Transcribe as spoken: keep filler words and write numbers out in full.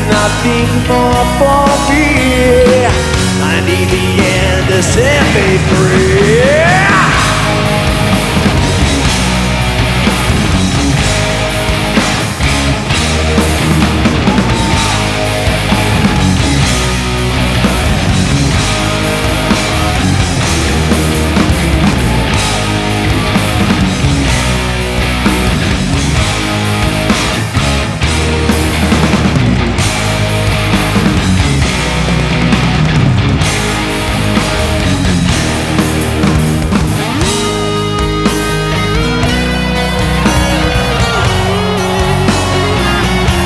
nothing more for me. I need the end to set me free.